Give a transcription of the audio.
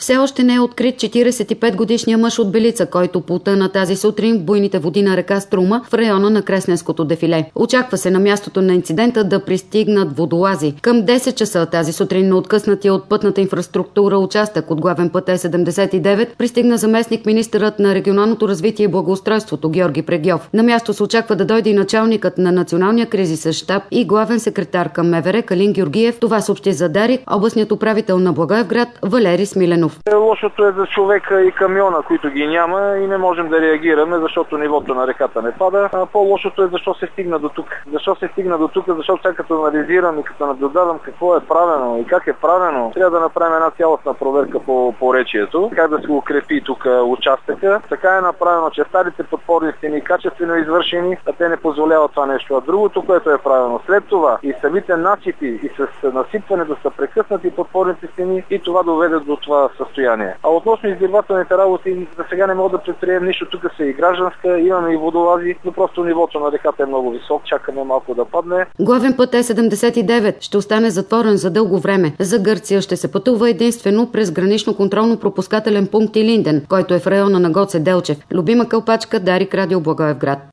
Все още не е открит 45-годишния мъж от Белица, който потъна тази сутрин в буйните води на река Струма в района на Кресненското дефиле. Очаква се на мястото на инцидента да пристигнат водолази. Към 10 часа тази сутрин на откъснатия от пътната инфраструктура участък от главен път Е79 пристигна заместник министърът на регионалното развитие и благоустройството Георги Прегьов. На място се очаква да дойде и началникът на Националния кризисен щаб и главен секретар към МВР Калин Георгиев. Това съобщи за Дарик областният управител на Благоевград Валери Смиленов. Лошото е за човека и камиона, които ги няма и не можем да реагираме, защото нивото на реката не пада. А по-лошото е защо се стигна до тук. Защо се стигна до тук? Защото сега като анализирам и като наблюдавам какво е правено и как е правено, трябва да направим една цялостна проверка по поречието, как да се укрепи тук участъка. Така е направено, че старите подпорни стени качествено извършени, а те не позволяват това нещо. А другото, което е правено след това и самите насипи и с насипването са прекъснати подпорните стени и това доведе до това състояние. А относно издирвателните работи, за сега не мога да предприемем нищо. Тук са и гражданска, имаме и водолази, но просто нивото на реката е много висок, чакаме малко да падне. Главен път Е79 ще остане затворен за дълго време. За Гърция ще се пътува единствено през гранично контролно-пропускателен пункт Илинден, който е в района на Гоце Делчев. Любима Кълпачка, Дарик, Радио Благоевград.